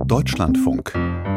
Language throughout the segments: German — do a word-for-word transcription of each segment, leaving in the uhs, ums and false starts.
Deutschlandfunk.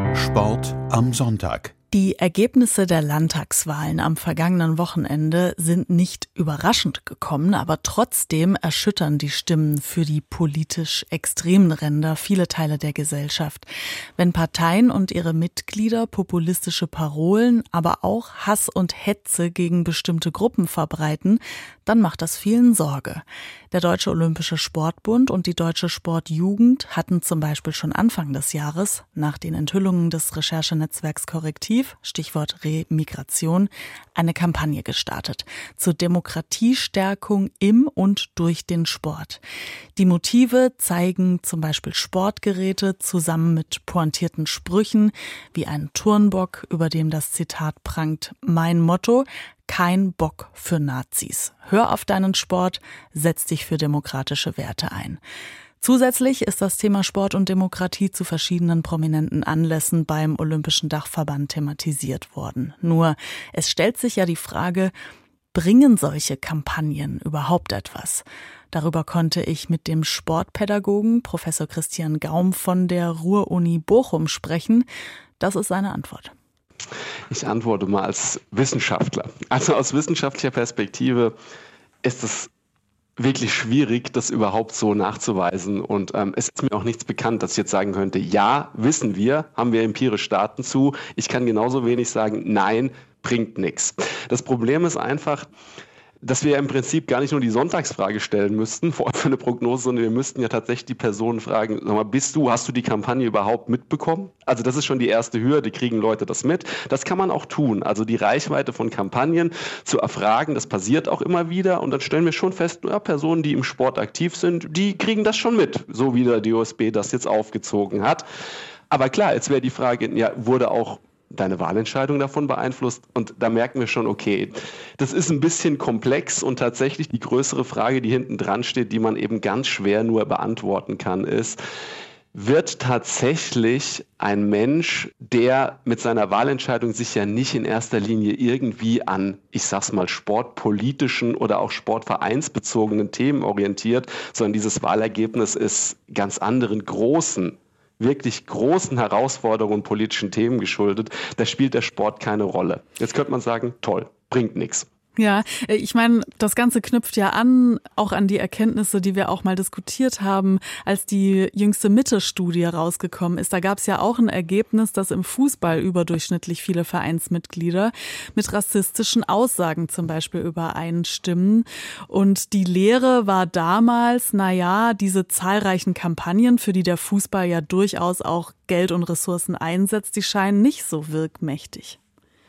Sport am Sonntag. Die Ergebnisse der Landtagswahlen am vergangenen Wochenende sind nicht überraschend gekommen, aber trotzdem erschüttern die Stimmen für die politisch extremen Ränder viele Teile der Gesellschaft. Wenn Parteien und ihre Mitglieder populistische Parolen, aber auch Hass und Hetze gegen bestimmte Gruppen verbreiten, dann macht das vielen Sorge. Der Deutsche Olympische Sportbund und die Deutsche Sportjugend hatten zum Beispiel schon Anfang des Jahres, nach den Enthüllungen des Recherchenetzwerks Korrektiv, Stichwort Remigration, eine Kampagne gestartet zur Demokratiestärkung im und durch den Sport. Die Motive zeigen zum Beispiel Sportgeräte zusammen mit pointierten Sprüchen wie ein Turnbock, über dem das Zitat prangt: Mein Motto: Kein Bock für Nazis. Hör auf deinen Sport, setz dich für demokratische Werte ein. Zusätzlich ist das Thema Sport und Demokratie zu verschiedenen prominenten Anlässen beim Olympischen Dachverband thematisiert worden. Nur, es stellt sich ja die Frage, bringen solche Kampagnen überhaupt etwas? Darüber konnte ich mit dem Sportpädagogen Professor Christian Gaum von der Ruhr-Uni Bochum sprechen. Das ist seine Antwort. Ich antworte mal als Wissenschaftler. Also aus wissenschaftlicher Perspektive ist es wirklich schwierig, das überhaupt so nachzuweisen. Und ähm, es ist mir auch nichts bekannt, dass ich jetzt sagen könnte, ja, wissen wir, haben wir empirisch Daten zu. Ich kann genauso wenig sagen, nein, bringt nichts. Das Problem ist einfach, dass wir ja im Prinzip gar nicht nur die Sonntagsfrage stellen müssten, vor allem für eine Prognose, sondern wir müssten ja tatsächlich die Personen fragen, sag mal, bist du, hast du die Kampagne überhaupt mitbekommen? Also das ist schon die erste Hürde, kriegen Leute das mit? Das kann man auch tun, also die Reichweite von Kampagnen zu erfragen, das passiert auch immer wieder und dann stellen wir schon fest, ja, Personen, die im Sport aktiv sind, die kriegen das schon mit, so wie der D O S B das jetzt aufgezogen hat. Aber klar, jetzt wäre die Frage, ja, wurde auch deine Wahlentscheidung davon beeinflusst? Und da merken wir schon, okay, das ist ein bisschen komplex und tatsächlich die größere Frage, die hinten dran steht, die man eben ganz schwer nur beantworten kann, ist, wird tatsächlich ein Mensch, der mit seiner Wahlentscheidung sich ja nicht in erster Linie irgendwie an, ich sag's mal, sportpolitischen oder auch sportvereinsbezogenen Themen orientiert, sondern dieses Wahlergebnis ist ganz anderen großen wirklich großen Herausforderungen und politischen Themen geschuldet, da spielt der Sport keine Rolle. Jetzt könnte man sagen, toll, bringt nichts. Ja, ich meine, das Ganze knüpft ja an, auch an die Erkenntnisse, die wir auch mal diskutiert haben, als die jüngste Mitte-Studie rausgekommen ist. Da gab es ja auch ein Ergebnis, dass im Fußball überdurchschnittlich viele Vereinsmitglieder mit rassistischen Aussagen zum Beispiel übereinstimmen. Und die Lehre war damals, naja, diese zahlreichen Kampagnen, für die der Fußball ja durchaus auch Geld und Ressourcen einsetzt, die scheinen nicht so wirkmächtig.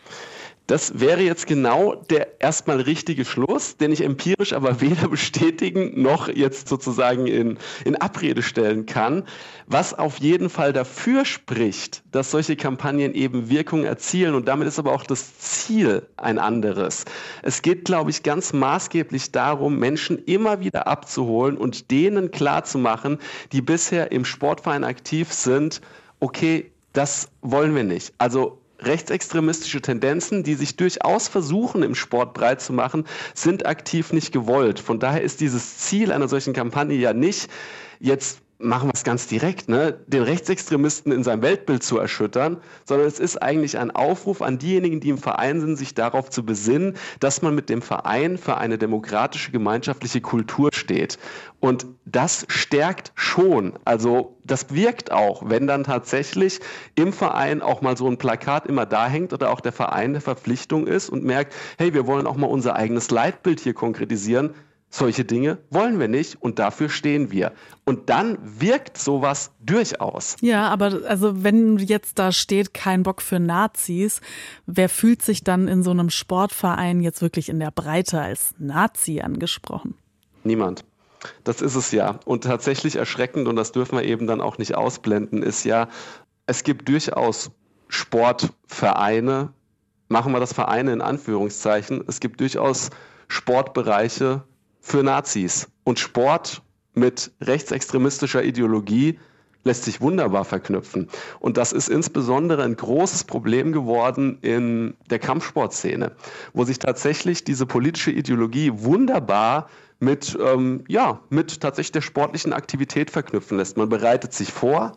Das wäre jetzt genau der erstmal richtige Schluss, den ich empirisch aber weder bestätigen noch jetzt sozusagen in, in Abrede stellen kann. Was auf jeden Fall dafür spricht, dass solche Kampagnen eben Wirkung erzielen und damit ist aber auch das Ziel ein anderes. Es geht, glaube ich, ganz maßgeblich darum, Menschen immer wieder abzuholen und denen klarzumachen, die bisher im Sportverein aktiv sind, okay, das wollen wir nicht. Also rechtsextremistische Tendenzen, die sich durchaus versuchen, im Sport breit zu machen, sind aktiv nicht gewollt. Von daher ist dieses Ziel einer solchen Kampagne ja nicht, jetzt machen wir es ganz direkt, ne, den Rechtsextremisten in seinem Weltbild zu erschüttern, sondern es ist eigentlich ein Aufruf an diejenigen, die im Verein sind, sich darauf zu besinnen, dass man mit dem Verein für eine demokratische, gemeinschaftliche Kultur steht. Und das stärkt schon, also das wirkt auch, wenn dann tatsächlich im Verein auch mal so ein Plakat immer da hängt oder auch der Verein der Verpflichtung ist und merkt, hey, wir wollen auch mal unser eigenes Leitbild hier konkretisieren. Solche Dinge wollen wir nicht und dafür stehen wir. Und dann wirkt sowas durchaus. Ja, aber also wenn jetzt da steht, kein Bock für Nazis, wer fühlt sich dann in so einem Sportverein jetzt wirklich in der Breite als Nazi angesprochen? Niemand. Das ist es ja. Und tatsächlich erschreckend, und das dürfen wir eben dann auch nicht ausblenden, ist ja, es gibt durchaus Sportvereine, machen wir das Vereine in Anführungszeichen, es gibt durchaus Sportbereiche für Nazis. Und Sport mit rechtsextremistischer Ideologie lässt sich wunderbar verknüpfen. Und das ist insbesondere ein großes Problem geworden in der Kampfsportszene, wo sich tatsächlich diese politische Ideologie wunderbar mit, ähm, ja, mit tatsächlich der sportlichen Aktivität verknüpfen lässt. Man bereitet sich vor,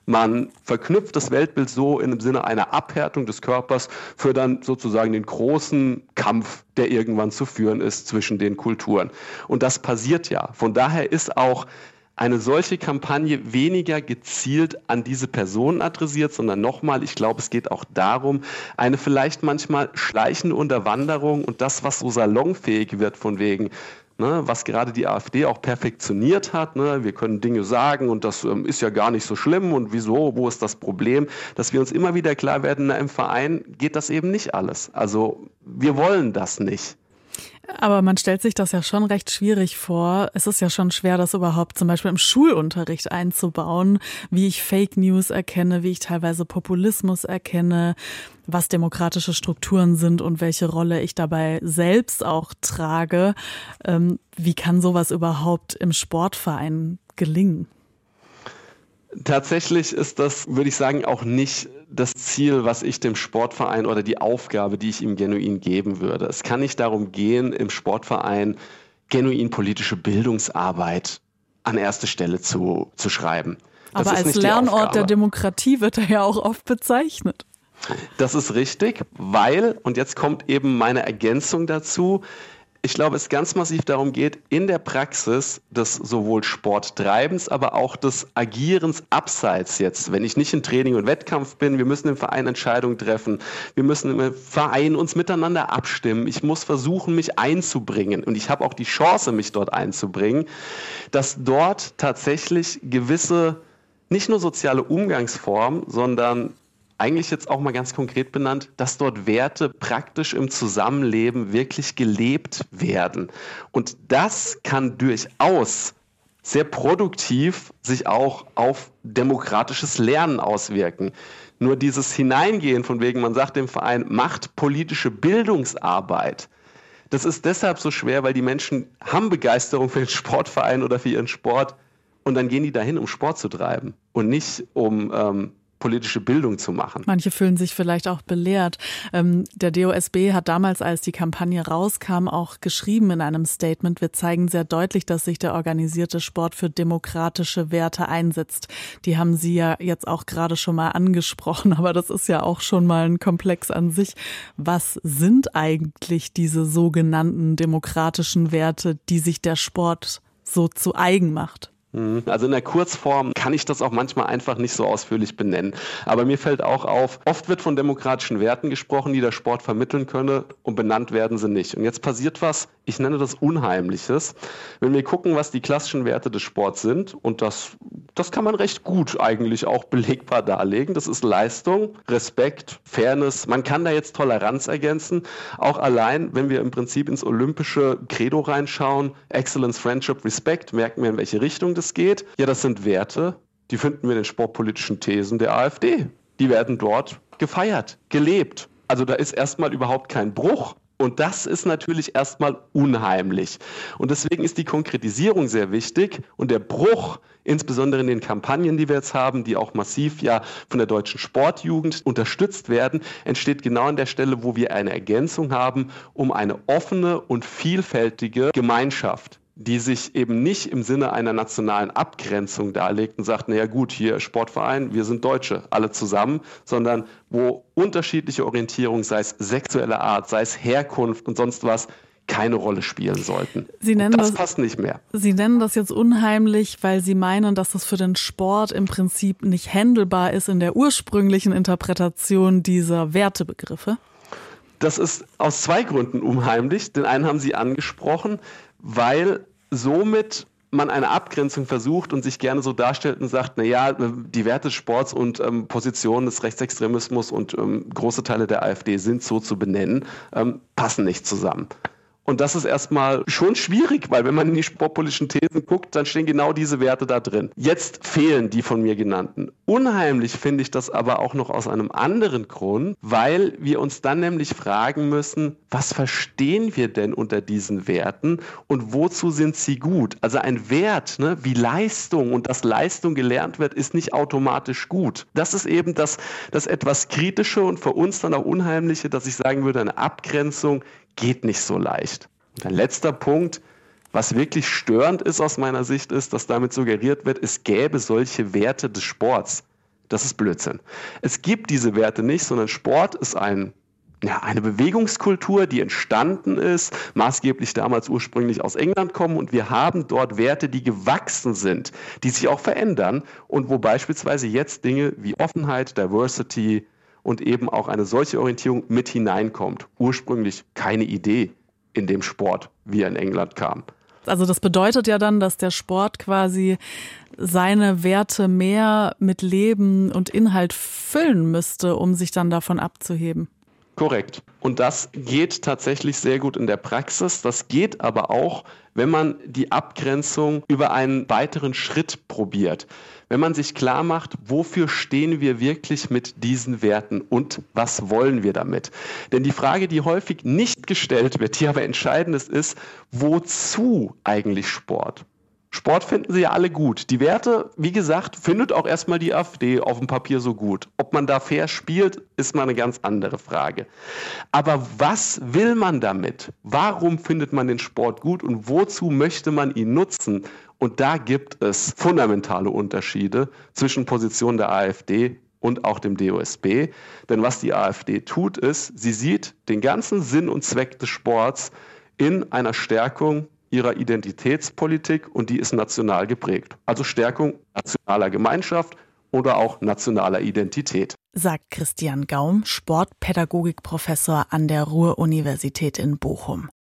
Man verknüpft das Weltbild so im Sinne einer Abhärtung des Körpers für dann sozusagen den großen Kampf, der irgendwann zu führen ist zwischen den Kulturen. Und das passiert ja. Von daher ist auch eine solche Kampagne weniger gezielt an diese Personen adressiert, sondern nochmal, ich glaube, es geht auch darum, eine vielleicht manchmal schleichende Unterwanderung und das, was so salonfähig wird von wegen, ne, was gerade die AfD auch perfektioniert hat, ne, wir können Dinge sagen und das ähm, ist ja gar nicht so schlimm und wieso, wo ist das Problem, dass wir uns immer wieder klar werden, na, im Verein geht das eben nicht alles. Also wir wollen das nicht. Aber man stellt sich das ja schon recht schwierig vor. Es ist ja schon schwer, das überhaupt zum Beispiel im Schulunterricht einzubauen, wie ich Fake News erkenne, wie ich teilweise Populismus erkenne, was demokratische Strukturen sind und welche Rolle ich dabei selbst auch trage. Ähm, wie kann sowas überhaupt im Sportverein gelingen? Tatsächlich ist das, würde ich sagen, auch nicht das Ziel, was ich dem Sportverein oder die Aufgabe, die ich ihm genuin geben würde. Es kann nicht darum gehen, im Sportverein genuin politische Bildungsarbeit an erste Stelle zu, zu schreiben. Das Aber ist als nicht Lernort der Demokratie wird er ja auch oft bezeichnet. Das ist richtig, weil, und jetzt kommt eben meine Ergänzung dazu, ich glaube, es ganz massiv darum geht, in der Praxis des sowohl Sporttreibens, aber auch des Agierens abseits jetzt, wenn ich nicht in Training und Wettkampf bin, wir müssen im Verein Entscheidungen treffen, wir müssen im Verein uns miteinander abstimmen, ich muss versuchen, mich einzubringen und ich habe auch die Chance, mich dort einzubringen, dass dort tatsächlich gewisse, nicht nur soziale Umgangsformen, sondern eigentlich jetzt auch mal ganz konkret benannt, dass dort Werte praktisch im Zusammenleben wirklich gelebt werden. Und das kann durchaus sehr produktiv sich auch auf demokratisches Lernen auswirken. Nur dieses Hineingehen, von wegen man sagt dem Verein, macht politische Bildungsarbeit, das ist deshalb so schwer, weil die Menschen haben Begeisterung für den Sportverein oder für ihren Sport und dann gehen die dahin, um Sport zu treiben und nicht um ähm, politische Bildung zu machen. Manche fühlen sich vielleicht auch belehrt. Ähm, der D O S B hat damals, als die Kampagne rauskam, auch geschrieben in einem Statement, wir zeigen sehr deutlich, dass sich der organisierte Sport für demokratische Werte einsetzt. Die haben Sie ja jetzt auch gerade schon mal angesprochen, aber das ist ja auch schon mal ein Komplex an sich. Was sind eigentlich diese sogenannten demokratischen Werte, die sich der Sport so zu eigen macht? Also in der Kurzform kann ich das auch manchmal einfach nicht so ausführlich benennen. Aber mir fällt auch auf, oft wird von demokratischen Werten gesprochen, die der Sport vermitteln könne und benannt werden sie nicht. Und jetzt passiert was, ich nenne das Unheimliches. Wenn wir gucken, was die klassischen Werte des Sports sind, und das, das kann man recht gut eigentlich auch belegbar darlegen, das ist Leistung, Respekt, Fairness, man kann da jetzt Toleranz ergänzen. Auch allein, wenn wir im Prinzip ins olympische Credo reinschauen, Excellence, Friendship, Respect, merken wir, in welche Richtung das geht. Ja, das sind Werte, die finden wir in den sportpolitischen Thesen der AfD. Die werden dort gefeiert, gelebt. Also da ist erstmal überhaupt kein Bruch. Und das ist natürlich erstmal unheimlich. Und deswegen ist die Konkretisierung sehr wichtig. Und der Bruch, insbesondere in den Kampagnen, die wir jetzt haben, die auch massiv ja von der deutschen Sportjugend unterstützt werden, entsteht genau an der Stelle, wo wir eine Ergänzung haben, um eine offene und vielfältige Gemeinschaft, die sich eben nicht im Sinne einer nationalen Abgrenzung darlegt und sagt, naja gut, hier Sportverein, wir sind Deutsche, alle zusammen, sondern wo unterschiedliche Orientierungen, sei es sexueller Art, sei es Herkunft und sonst was, keine Rolle spielen sollten. Sie nennen das, das passt nicht mehr. Sie nennen das jetzt unheimlich, weil Sie meinen, dass das für den Sport im Prinzip nicht handelbar ist in der ursprünglichen Interpretation dieser Wertebegriffe? Das ist aus zwei Gründen unheimlich. Den einen haben Sie angesprochen, weil somit man eine Abgrenzung versucht und sich gerne so darstellt und sagt, naja, die Werte des Sports und ähm, Positionen des Rechtsextremismus und ähm, große Teile der AfD sind so zu benennen, ähm, passen nicht zusammen. Und das ist erstmal schon schwierig, weil wenn man in die sportpolitischen Thesen guckt, dann stehen genau diese Werte da drin. Jetzt fehlen die von mir genannten. Unheimlich finde ich das aber auch noch aus einem anderen Grund, weil wir uns dann nämlich fragen müssen, was verstehen wir denn unter diesen Werten und wozu sind sie gut? Also ein Wert, ne, wie Leistung und dass Leistung gelernt wird, ist nicht automatisch gut. Das ist eben das, das etwas Kritische und für uns dann auch Unheimliche, dass ich sagen würde, eine Abgrenzung geht nicht so leicht. Und ein letzter Punkt, was wirklich störend ist aus meiner Sicht, ist, dass damit suggeriert wird, es gäbe solche Werte des Sports. Das ist Blödsinn. Es gibt diese Werte nicht, sondern Sport ist ein, ja, eine Bewegungskultur, die entstanden ist, maßgeblich damals ursprünglich aus England kommen. Und wir haben dort Werte, die gewachsen sind, die sich auch verändern und wo beispielsweise jetzt Dinge wie Offenheit, Diversity und eben auch eine solche Orientierung mit hineinkommt. Ursprünglich keine Idee in dem Sport, wie er in England kam. Also das bedeutet ja dann, dass der Sport quasi seine Werte mehr mit Leben und Inhalt füllen müsste, um sich dann davon abzuheben. Korrekt. Und das geht tatsächlich sehr gut in der Praxis. Das geht aber auch, wenn man die Abgrenzung über einen weiteren Schritt probiert. Wenn man sich klar macht, wofür stehen wir wirklich mit diesen Werten und was wollen wir damit? Denn die Frage, die häufig nicht gestellt wird, die aber entscheidend ist, ist, wozu eigentlich Sport? Sport finden sie ja alle gut. Die Werte, wie gesagt, findet auch erstmal die AfD auf dem Papier so gut. Ob man da fair spielt, ist mal eine ganz andere Frage. Aber was will man damit? Warum findet man den Sport gut und wozu möchte man ihn nutzen? Und da gibt es fundamentale Unterschiede zwischen Positionen der AfD und auch dem D O S B. Denn was die AfD tut, ist, sie sieht den ganzen Sinn und Zweck des Sports in einer Stärkung ihrer Identitätspolitik und die ist national geprägt. Also Stärkung nationaler Gemeinschaft oder auch nationaler Identität. Sagt Christian Gaum, Sportpädagogikprofessor an der Ruhr-Universität in Bochum.